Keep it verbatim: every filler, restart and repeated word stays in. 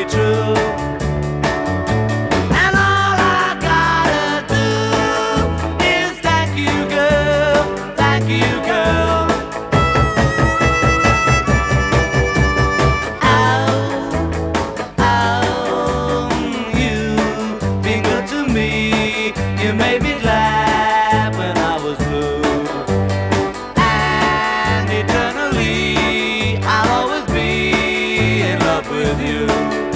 be true. And all I gotta do is thank you, girl, thank you, girl. Oh, oh, you've been good to me. You made me glad when I was blue. And eternally I'll always be in love with you.